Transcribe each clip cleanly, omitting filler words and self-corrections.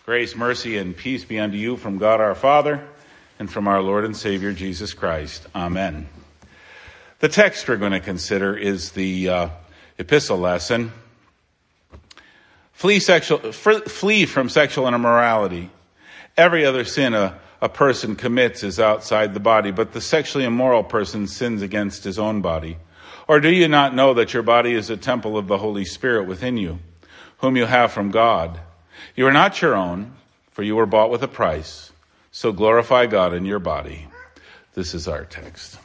Grace, mercy, and peace be unto you from God our Father and from our Lord and Savior Jesus Christ. Amen. The text we're going to consider is the epistle lesson. Flee from sexual immorality. Every other sin a person commits is outside the body, but the sexually immoral person sins against his own body. Or do you not know that your body is a temple of the Holy Spirit within you, whom you have from God? You are not your own, for you were bought with a price. So glorify God in your body. This is our text.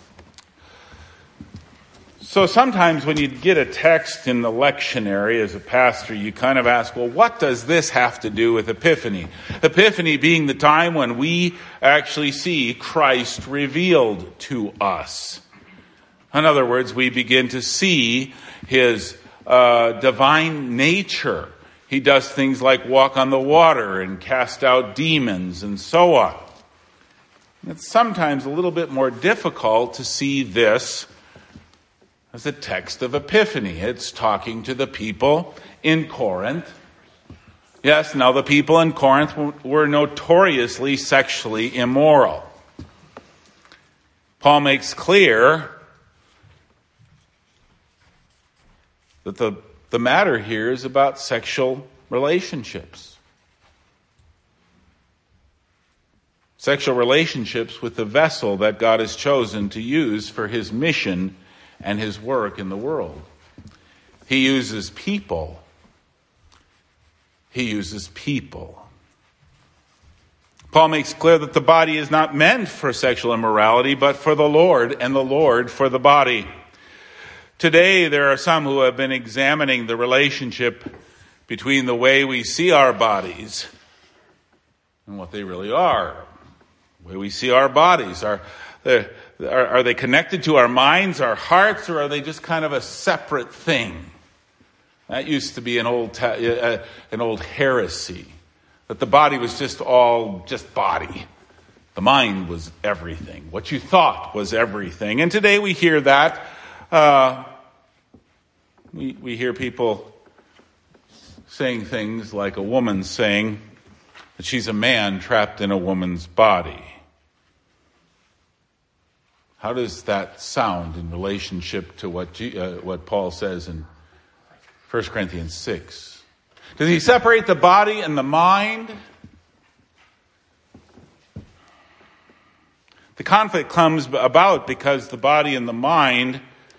So sometimes when you get a text in the lectionary as a pastor, you kind of ask, well, what does this have to do with Epiphany? Epiphany being the time when we actually see Christ revealed to us. In other words, we begin to see his divine nature. He does things like walk on the water and cast out demons and so on. It's sometimes a little bit more difficult to see this as a text of Epiphany. It's talking to the people in Corinth. Yes, now the people in Corinth were notoriously sexually immoral. Paul makes clear that the matter here is about sexual relationships. Sexual relationships with the vessel that God has chosen to use for his mission and his work in the world. He uses people. He uses people. Paul makes clear that the body is not meant for sexual immorality, but for the Lord, and the Lord for the body. Today, there are some who have been examining the relationship between the way we see our bodies and what they really are. The way we see our bodies. Are they connected to our minds, our hearts, or are they just kind of a separate thing? That used to be an old heresy, that the body was just body. The mind was everything. What you thought was everything. And today we hear that. We hear people saying things like a woman saying that she's a man trapped in a woman's body. How does that sound in relationship to what Paul says in 1 Corinthians 6? Does he separate the body and the mind? The conflict comes about because the body and the mind,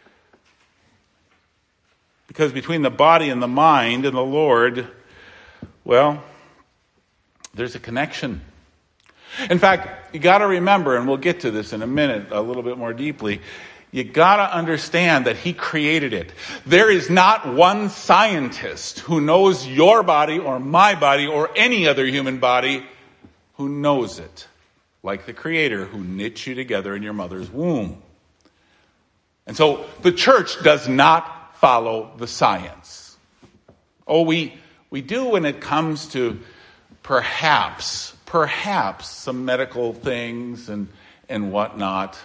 because between the body and the mind and the Lord, well, there's a connection. In fact, you got to remember, and we'll get to this in a minute a little bit more deeply, you got to understand that he created it. There is not one scientist who knows your body or my body or any other human body who knows it like the Creator who knit you together in your mother's womb. And so the church does not follow the science. We do when it comes to perhaps some medical things and whatnot.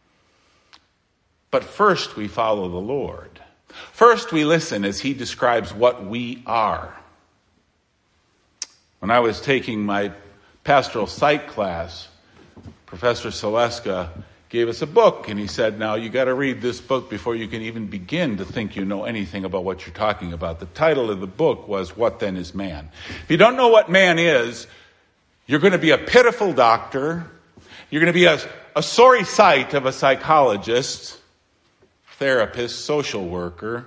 But first we follow the Lord. First we listen as he describes what we are. When I was taking my pastoral psych class, Professor Saleska gave us a book, and he said, now you got to read this book before you can even begin to think you know anything about what you're talking about. The title of the book was, What Then Is Man? If you don't know what man is, you're going to be a pitiful doctor. You're going to be a sorry sight of a psychologist, therapist, social worker.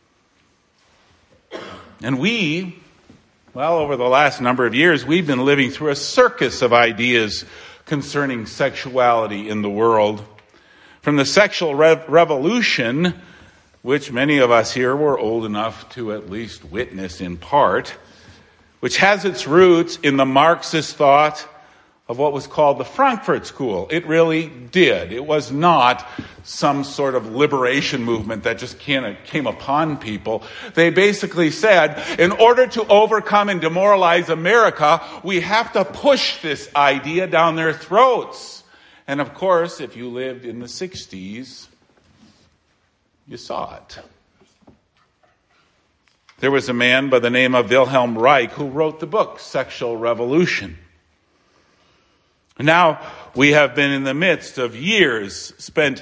And over the last number of years, we've been living through a circus of ideas concerning sexuality in the world. From the sexual revolution, which many of us here were old enough to at least witness in part, which has its roots in the Marxist thought of what was called the Frankfurt School. It really did. It was not some sort of liberation movement that just came upon people. They basically said, in order to overcome and demoralize America, we have to push this idea down their throats. And of course, if you lived in the 60s, you saw it. There was a man by the name of Wilhelm Reich who wrote the book, Sexual Revolution. Now we have been in the midst of years spent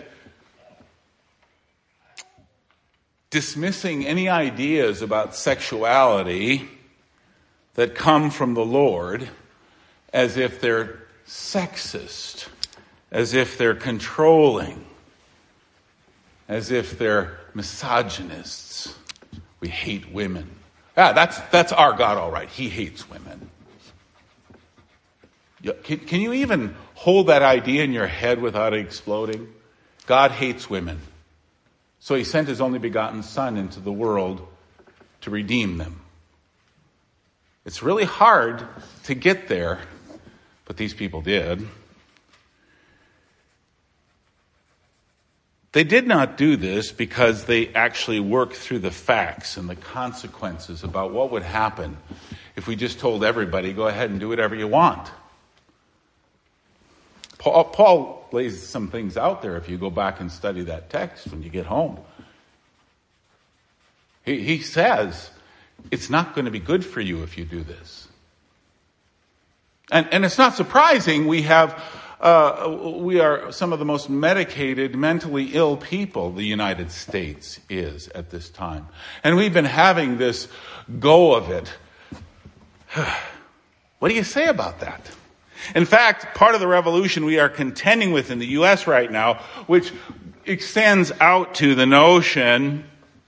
dismissing any ideas about sexuality that come from the Lord as if they're sexist, as if they're controlling, as if they're misogynists. We hate women. That's our God, all right. He hates women. Can you even hold that idea in your head without it exploding? God hates women. So he sent his only begotten Son into the world to redeem them. It's really hard to get there, but these people did. They did not do this because they actually worked through the facts and the consequences about what would happen if we just told everybody, go ahead and do whatever you want. Paul lays some things out there if you go back and study that text when you get home. He says, it's not going to be good for you if you do this. And it's not surprising we are some of the most medicated, mentally ill people the United States is at this time. And we've been having this go of it. What do you say about that? In fact, part of the revolution we are contending with in the U.S. right now, which extends out to the notion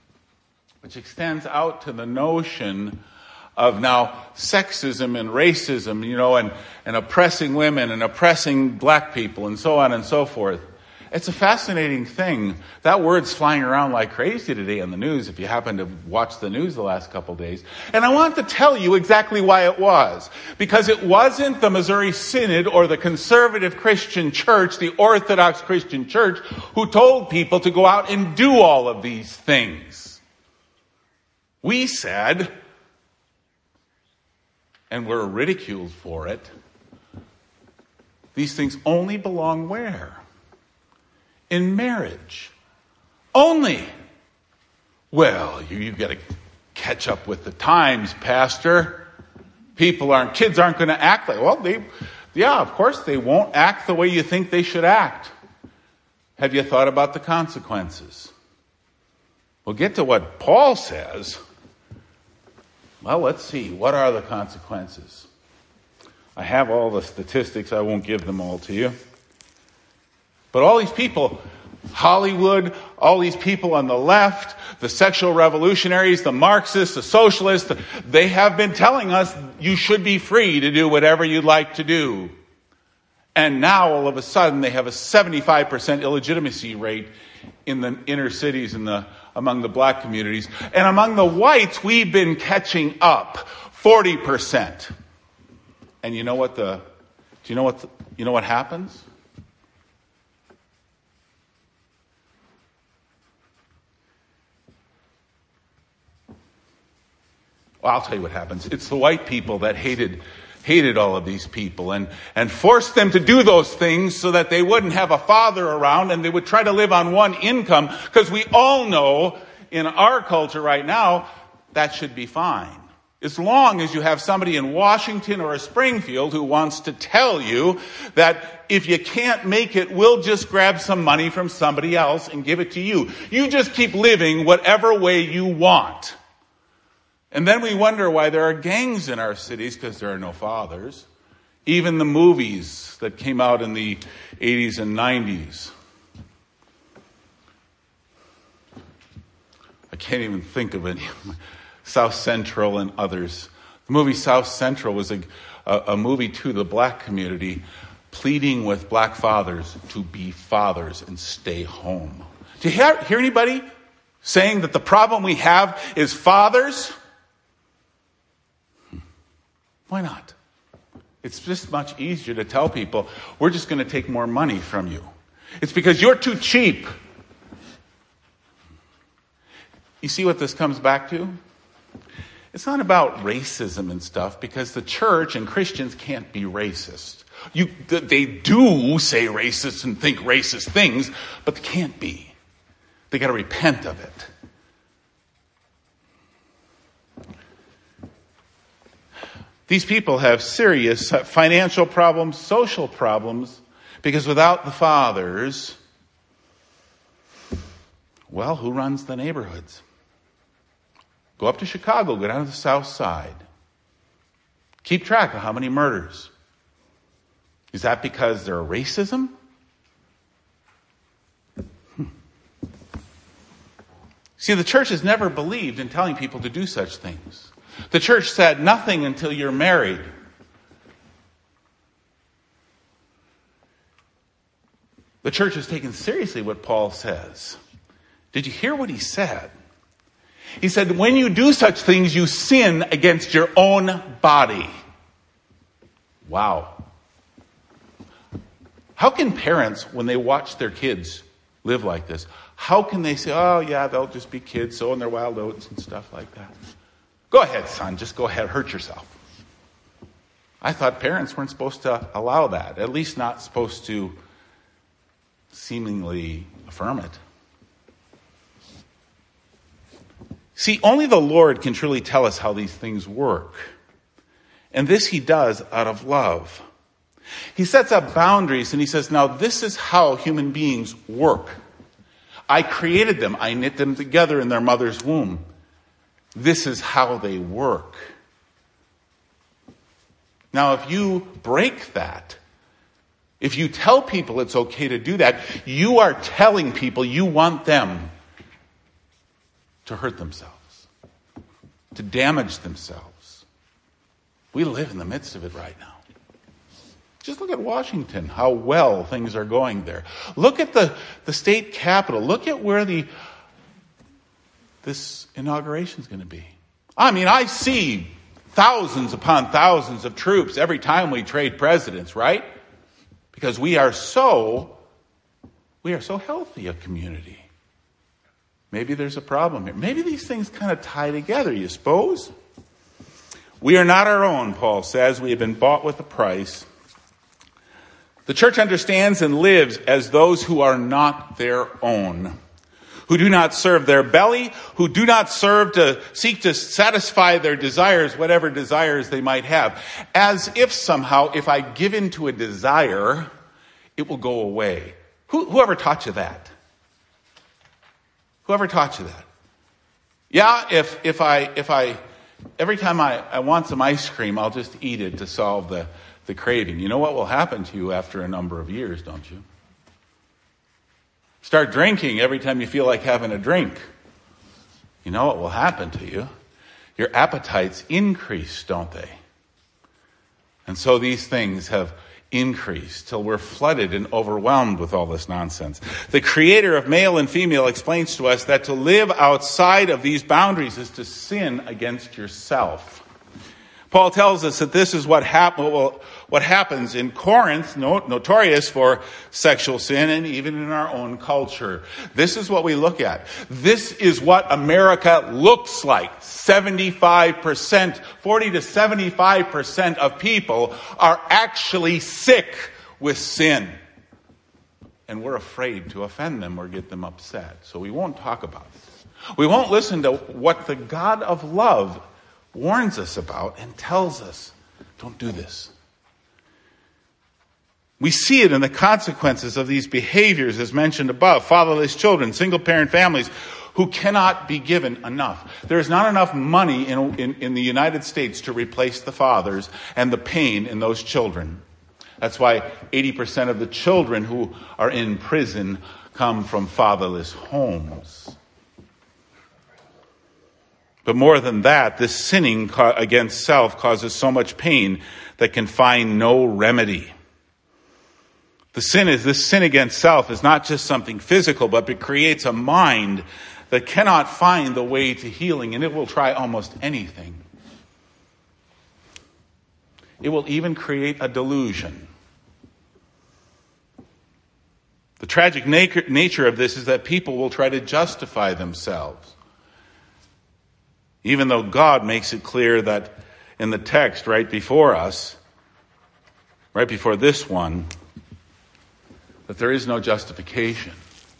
of now sexism and racism, and oppressing women and oppressing black people and so on and so forth. It's a fascinating thing. That word's flying around like crazy today in the news, if you happen to watch the news the last couple of days. And I want to tell you exactly why it was. Because it wasn't the Missouri Synod or the conservative Christian church, the Orthodox Christian church, who told people to go out and do all of these things. We said, and we're ridiculed for it, these things only belong where? In marriage. Only. Well, you've got to catch up with the times, Pastor. Kids aren't going to act like, of course they won't act the way you think they should act. Have you thought about the consequences? We'll get to what Paul says. Well, let's see. What are the consequences? I have all the statistics. I won't give them all to you. But all these people, Hollywood, all these people on the left, the sexual revolutionaries, the Marxists, the socialists, they have been telling us you should be free to do whatever you'd like to do. And now, all of a sudden, they have a 75% illegitimacy rate in the inner cities and among the black communities. And among the whites, we've been catching up 40%. And you know what happens? Well, I'll tell you what happens. It's the white people that hated all of these people and forced them to do those things so that they wouldn't have a father around and they would try to live on one income, because we all know in our culture right now that should be fine. As long as you have somebody in Washington or a Springfield who wants to tell you that if you can't make it, we'll just grab some money from somebody else and give it to you. You just keep living whatever way you want. And then we wonder why there are gangs in our cities, because there are no fathers. Even the movies that came out in the 80s and 90s. I can't even think of any. South Central and others. The movie South Central was a movie to the black community, pleading with black fathers to be fathers and stay home. Do you hear anybody saying that the problem we have is fathers? Why not? It's just much easier to tell people, we're just going to take more money from you. It's because you're too cheap. You see what this comes back to? It's not about racism and stuff, because the church and Christians can't be racist. They do say racist and think racist things, but they can't be. They got to repent of it. These people have serious financial problems, social problems, because without the fathers, well, who runs the neighborhoods? Go up to Chicago, go down to the South Side. Keep track of how many murders. Is that because there's racism? See, the church has never believed in telling people to do such things. The church said nothing until you're married. The church has taken seriously what Paul says. Did you hear what he said? He said, when you do such things, you sin against your own body. Wow. How can parents, when they watch their kids live like this, how can they say, oh yeah, they'll just be kids sowing their wild oats and stuff like that? Go ahead, son, just go ahead, hurt yourself. I thought parents weren't supposed to allow that, at least not supposed to seemingly affirm it. See, only the Lord can truly tell us how these things work. And this he does out of love. He sets up boundaries and he says, now this is how human beings work. I created them. I knit them together in their mother's womb. This is how they work. Now, if you break that, if you tell people it's okay to do that, you are telling people you want them to hurt themselves, to damage themselves. We live in the midst of it right now. Just look at Washington, how well things are going there. Look at the state capitol. Look at where this inauguration is going to be. I mean, I see thousands upon thousands of troops every time we trade presidents, right? Because we are so healthy a community. Maybe there's a problem here. Maybe these things kind of tie together, you suppose? We are not our own, Paul says. We have been bought with a price. The church understands and lives as those who are not their own, who do not serve their belly, who do not seek to satisfy their desires, whatever desires they might have, as if somehow, if I give in to a desire, it will go away. Whoever taught you that? Whoever taught you that? Yeah, if I every time I want some ice cream, I'll just eat it to solve the craving. You know what will happen to you after a number of years, don't you? Start drinking every time you feel like having a drink. You know what will happen to you? Your appetites increase, don't they? And so these things have increased till we're flooded and overwhelmed with all this nonsense. The creator of male and female explains to us that to live outside of these boundaries is to sin against yourself. Paul tells us that this is what happens in Corinth, notorious for sexual sin, and even in our own culture. This is what we look at. This is what America looks like. 75%, 40 to 75% of people are actually sick with sin. And we're afraid to offend them or get them upset. So we won't talk about it. We won't listen to what the God of love warns us about and tells us, don't do this. We see it in the consequences of these behaviors as mentioned above. Fatherless children, single-parent families who cannot be given enough. There is not enough money in the United States to replace the fathers and the pain in those children. That's why 80% of the children who are in prison come from fatherless homes. But more than that, this sinning against self causes so much pain that can find no remedy. This sin against self is not just something physical, but it creates a mind that cannot find the way to healing, and it will try almost anything. It will even create a delusion. The tragic nature of this is that people will try to justify themselves. Even though God makes it clear that in the text right before us, right before this one, that there is no justification.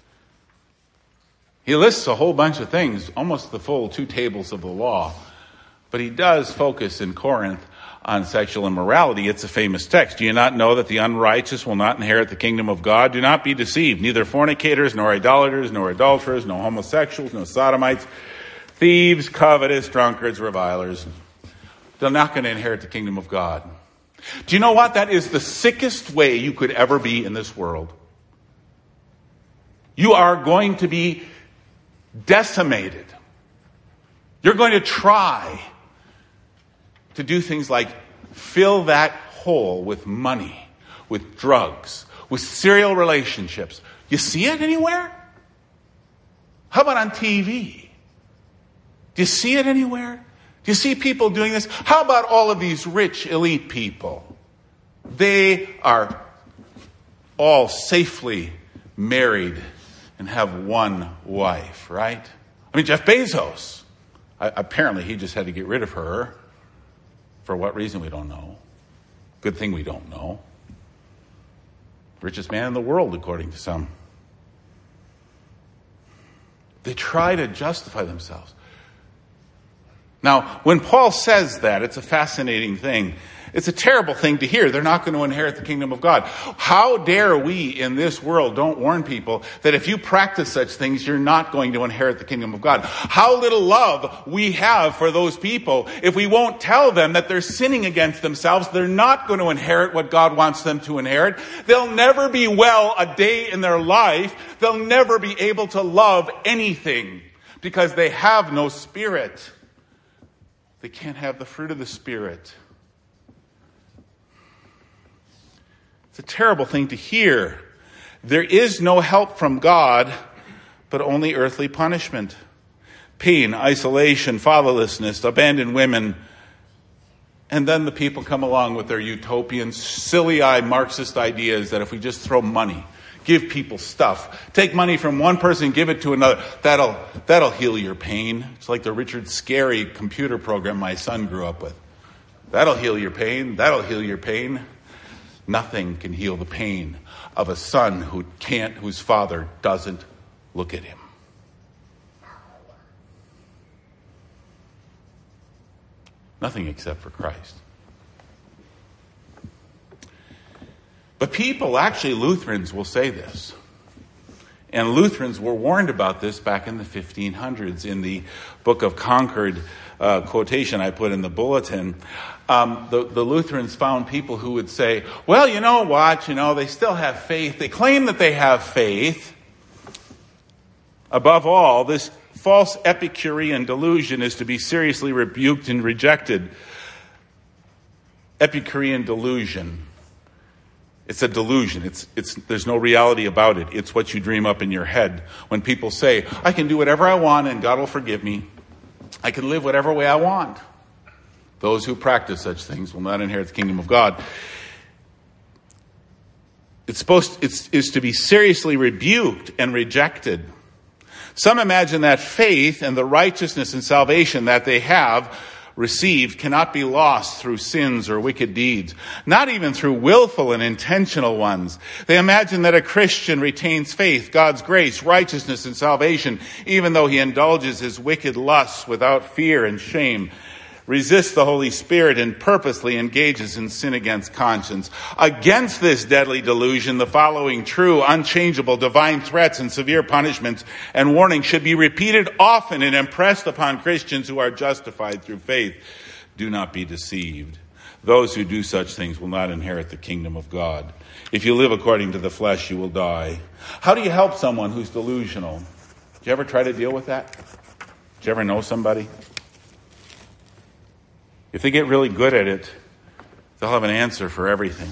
He lists a whole bunch of things, almost the full 2 tables of the law. But he does focus in Corinth on sexual immorality. It's a famous text. Do you not know that the unrighteous will not inherit the kingdom of God? Do not be deceived. Neither fornicators, nor idolaters, nor adulterers, nor homosexuals, nor sodomites, thieves, covetous, drunkards, revilers. They're not going to inherit the kingdom of God. Do you know what? That is the sickest way you could ever be in this world. You are going to be decimated. You're going to try to do things like fill that hole with money, with drugs, with serial relationships. You see it anywhere? How about on TV? Do you see it anywhere? Do you see people doing this? How about all of these rich elite people? They are all safely married and have one wife, right? I mean, Jeff Bezos, apparently he just had to get rid of her. For what reason, we don't know. Good thing we don't know. Richest man in the world, according to some. They try to justify themselves. Now, when Paul says that, it's a fascinating thing. It's a terrible thing to hear. They're not going to inherit the kingdom of God. How dare we in this world don't warn people that if you practice such things, you're not going to inherit the kingdom of God? How little love we have for those people if we won't tell them that they're sinning against themselves. They're not going to inherit what God wants them to inherit. They'll never be well a day in their life. They'll never be able to love anything because they have no spirit. They can't have the fruit of the Spirit. It's a terrible thing to hear. There is no help from God, but only earthly punishment. Pain, isolation, fatherlessness, abandoned women. And then the people come along with their utopian, silly-eyed Marxist ideas that if we just throw money, give people stuff, take money from one person, give it to another, that'll heal your pain. It's like the Richard Scarry computer program my son grew up with. That'll heal your pain. That'll heal your pain. Nothing can heal the pain of a son whose father doesn't look at him. Nothing except for Christ. But people, actually Lutherans, will say this. And Lutherans were warned about this back in the 1500s in the Book of Concord quotation I put in the bulletin. The Lutherans found people who would say, well, you know what, they still have faith. They claim that they have faith. Above all, this false Epicurean delusion is to be seriously rebuked and rejected. Epicurean delusion. It's a delusion. There's no reality about it. It's what you dream up in your head. When people say, I can do whatever I want and God will forgive me. I can live whatever way I want. Those who practice such things will not inherit the kingdom of God. It's to be seriously rebuked and rejected. Some imagine that faith and the righteousness and salvation that they have received cannot be lost through sins or wicked deeds, not even through willful and intentional ones. They imagine that a Christian retains faith, God's grace, righteousness, and salvation, even though he indulges his wicked lusts without fear and shame, resists the Holy Spirit, and purposely engages in sin against conscience. Against this deadly delusion, the following true, unchangeable, divine threats and severe punishments and warnings should be repeated often and impressed upon Christians who are justified through faith. Do not be deceived. Those who do such things will not inherit the kingdom of God. If you live according to the flesh, you will die. How do you help someone who's delusional? Did you ever try to deal with that? Did you ever know somebody? If they get really good at it, they'll have an answer for everything.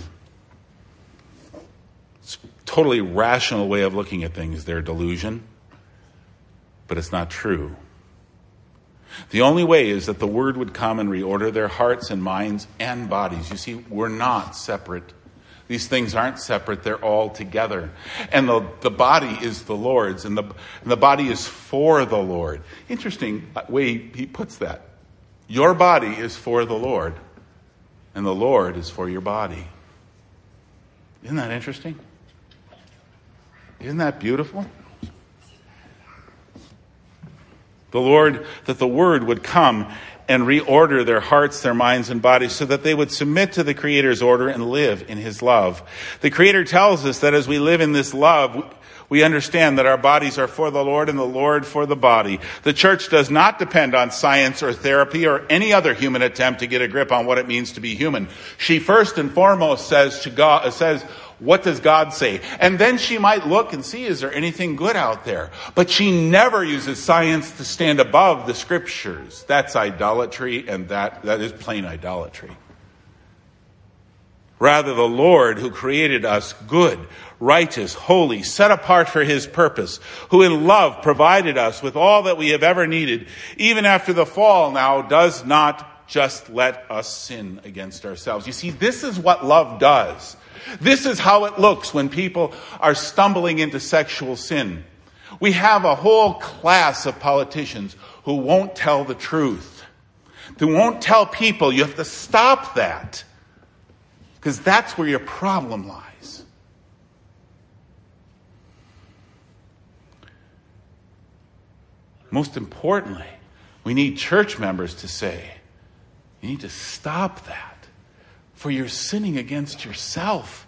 It's a totally rational way of looking at things, their delusion, but it's not true. The only way is that the word would come and reorder their hearts and minds and bodies. You see, we're not separate. These things aren't separate. They're all together. And the body is the Lord's, and the body is for the Lord. Interesting way he puts that. Your body is for the Lord, and the Lord is for your body. Isn't that interesting? Isn't that beautiful? That the word would come and reorder their hearts, their minds, and bodies so that they would submit to the Creator's order and live in his love. The Creator tells us that as we live in this love, we understand that our bodies are for the Lord and the Lord for the body. The church does not depend on science or therapy or any other human attempt to get a grip on what it means to be human. She first and foremost says to God, what does God say? And then she might look and see, is there anything good out there? But she never uses science to stand above the scriptures. That's idolatry, and that is plain idolatry. Rather, the Lord who created us good, righteous, holy, set apart for his purpose, who in love provided us with all that we have ever needed, even after the fall now, does not just let us sin against ourselves. You see, this is what love does. This is how it looks when people are stumbling into sexual sin. We have a whole class of politicians who won't tell the truth. Who won't tell people, you have to stop that. Because that's where your problem lies. Most importantly, we need church members to say, you need to stop that, for you're sinning against yourself.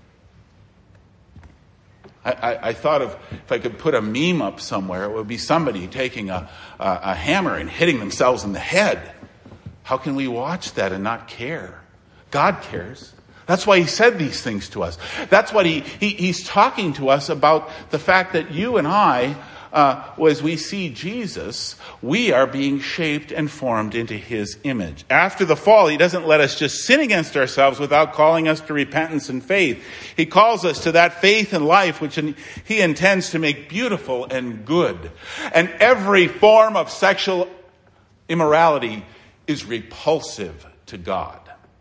I thought of, if I could put a meme up somewhere, it would be somebody taking a hammer and hitting themselves in the head. How can we watch that and not care? God cares. That's why he said these things to us. That's what he's talking to us about, the fact that you and I, as we see Jesus, we are being shaped and formed into his image. After the fall, he doesn't let us just sin against ourselves without calling us to repentance and faith. He calls us to that faith and life which he intends to make beautiful and good. And every form of sexual immorality is repulsive to God.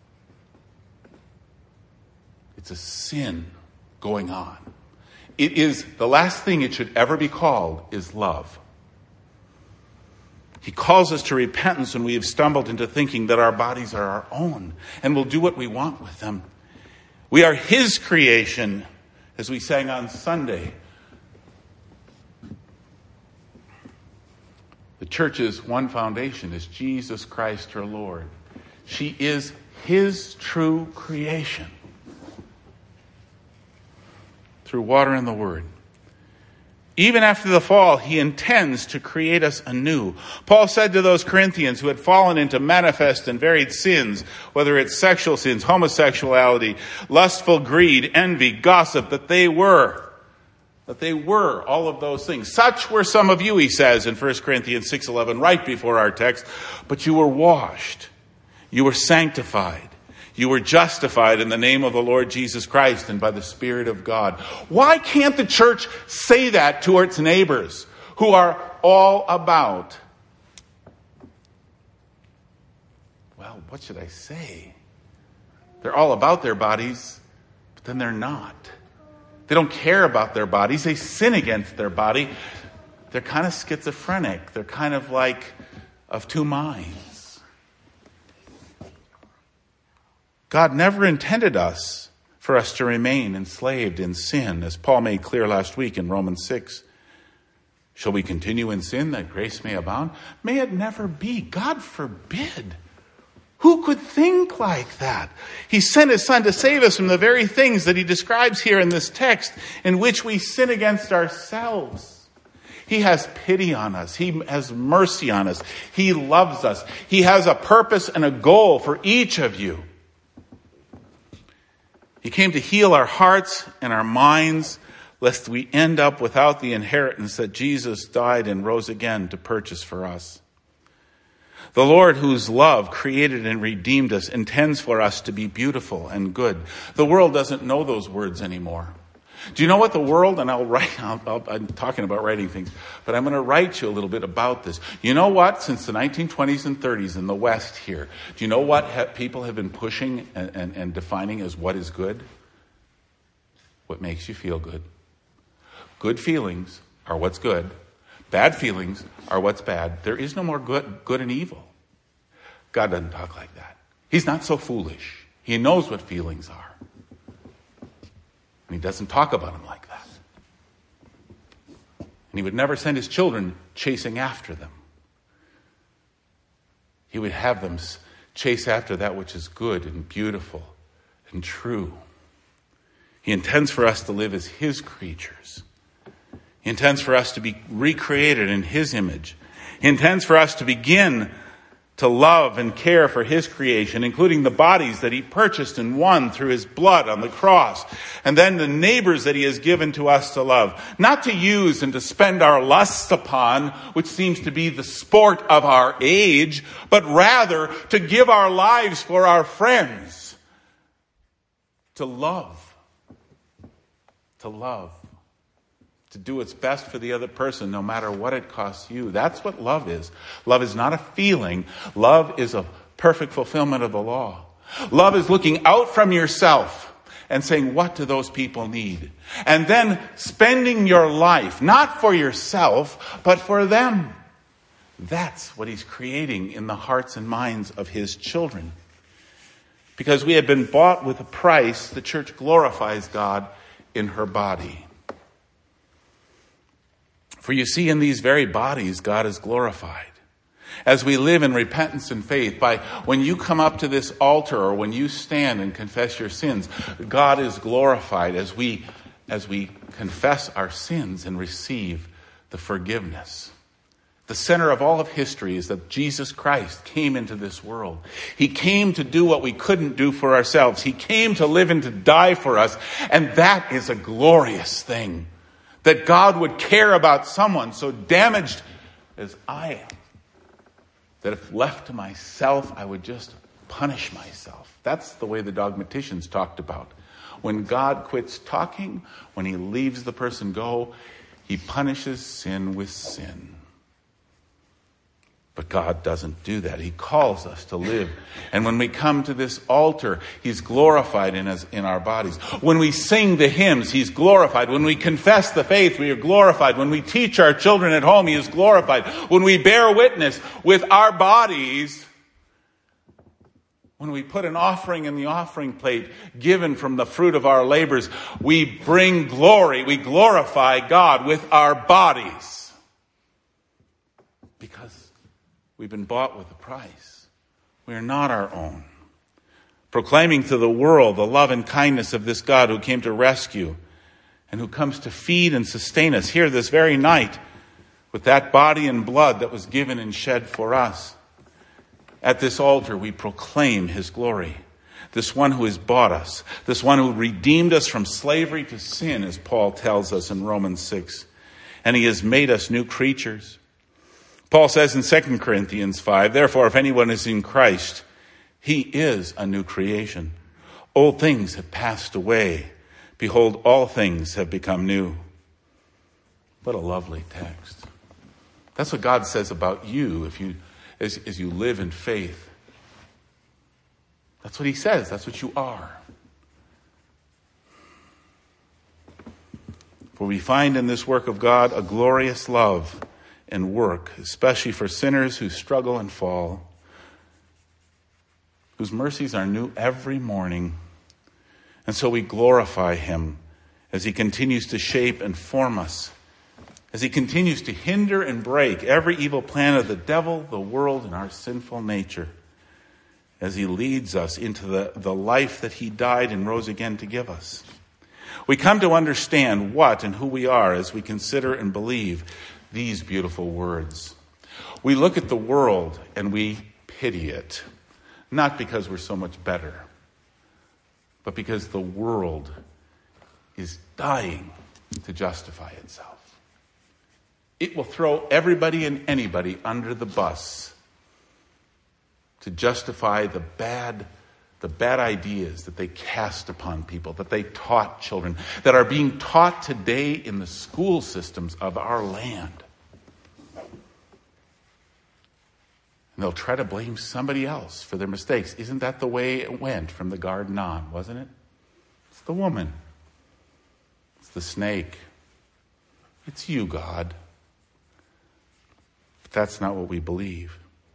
It's a sin going on. It is, the last thing it should ever be called is love. He calls us to repentance when we have stumbled into thinking that our bodies are our own and we'll do what we want with them. We are his creation, as we sang on Sunday. The church's one foundation is Jesus Christ, her Lord. She is his true creation. Through water and the word. Even after the fall, he intends to create us anew. Paul said to those Corinthians who had fallen into manifest and varied sins, whether it's sexual sins, homosexuality, lustful greed, envy, gossip, that they were all of those things. Such were some of you, he says in 1 Corinthians 6:11, right before our text. But you were washed. You were sanctified. You were justified in the name of the Lord Jesus Christ and by the Spirit of God. Why can't the church say that to its neighbors who are all about, well, what should I say? They're all about their bodies, but then they're not. They don't care about their bodies. They sin against their body. They're kind of schizophrenic. They're kind of like of two minds. God never intended for us to remain enslaved in sin, as Paul made clear last week in Romans 6. Shall we continue in sin that grace may abound? May it never be. God forbid. Who could think like that? He sent his son to save us from the very things that he describes here in this text, in which we sin against ourselves. He has pity on us. He has mercy on us. He loves us. He has a purpose and a goal for each of you. He came to heal our hearts and our minds, lest we end up without the inheritance that Jesus died and rose again to purchase for us. The Lord, whose love created and redeemed us, intends for us to be beautiful and good. The world doesn't know those words anymore. Do you know what the world, and I'm talking about writing things, but I'm going to write you a little bit about this. You know what? Since the 1920s and 30s in the West here, do you know what people have been pushing and defining as what is good? What makes you feel good. Good feelings are what's good. Bad feelings are what's bad. There is no more good and evil. God doesn't talk like that. He's not so foolish. He knows what feelings are. And he doesn't talk about them like that. And he would never send his children chasing after them. He would have them chase after that which is good and beautiful and true. He intends for us to live as his creatures. He intends for us to be recreated in his image. He intends for us to begin to love and care for his creation, including the bodies that he purchased and won through his blood on the cross, and then the neighbors that he has given to us to love, not to use and to spend our lusts upon, which seems to be the sport of our age, but rather to give our lives for our friends, to love, to do what's best for the other person, no matter what it costs you. That's what love is. Love is not a feeling. Love is a perfect fulfillment of the law. Love is looking out from yourself and saying, what do those people need? And then spending your life, not for yourself, but for them. That's what he's creating in the hearts and minds of his children. Because we have been bought with a price, the church glorifies God in her body. For you see, in these very bodies, God is glorified. As we live in repentance and faith, when you come up to this altar or when you stand and confess your sins, God is glorified as we confess our sins and receive the forgiveness. The center of all of history is that Jesus Christ came into this world. He came to do what we couldn't do for ourselves. He came to live and to die for us. And that is a glorious thing. That God would care about someone so damaged as I am. That if left to myself, I would just punish myself. That's the way the dogmaticians talked about. When God quits talking, when he leaves the person go, he punishes sin with sin. But God doesn't do that. He calls us to live. And when we come to this altar, he's glorified in our bodies. When we sing the hymns, he's glorified. When we confess the faith, we are glorified. When we teach our children at home, he is glorified. When we bear witness with our bodies, when we put an offering in the offering plate given from the fruit of our labors, we bring glory, we glorify God with our bodies. Because we've been bought with a price. We are not our own. Proclaiming to the world the love and kindness of this God who came to rescue and who comes to feed and sustain us here this very night with that body and blood that was given and shed for us. At this altar, we proclaim his glory. This one who has bought us. This one who redeemed us from slavery to sin, as Paul tells us in Romans 6. And he has made us new creatures. Paul says in 2 Corinthians 5, therefore, if anyone is in Christ, he is a new creation. Old things have passed away. Behold, all things have become new. What a lovely text. That's what God says about you as you live in faith. That's what he says. That's what you are. For we find in this work of God a glorious love and work, especially for sinners who struggle and fall, whose mercies are new every morning. And so we glorify him as he continues to shape and form us, as he continues to hinder and break every evil plan of the devil, the world, and our sinful nature, as he leads us into the life that he died and rose again to give us. We come to understand what and who we are as we consider and believe these beautiful words. We look at the world and we pity it, not because we're so much better, but because the world is dying to justify itself. It will throw everybody and anybody under the bus to justify the bad ideas that they cast upon people, that they taught children, that are being taught today in the school systems of our land. And they'll try to blame somebody else for their mistakes. Isn't that the way it went from the garden on, wasn't it? It's the woman. It's the snake. It's you, God. But that's not what we believe.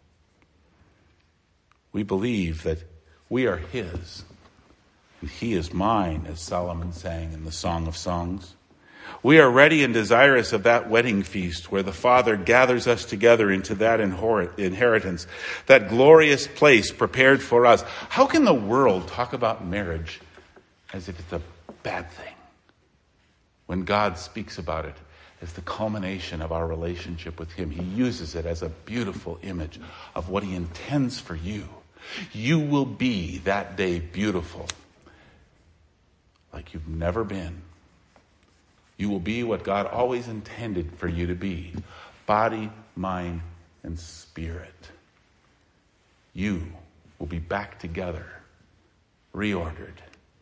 We believe that we are his, and he is mine, as Solomon sang in the Song of Songs. We are ready and desirous of that wedding feast where the Father gathers us together into that inheritance, that glorious place prepared for us. How can the world talk about marriage as if it's a bad thing when God speaks about it as the culmination of our relationship with him? He uses it as a beautiful image of what he intends for you. You will be that day beautiful like you've never been. You will be what God always intended for you to be. Body, mind, and spirit. You will be back together, reordered.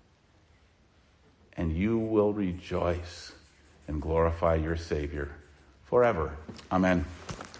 And you will rejoice and glorify your Savior forever. Amen.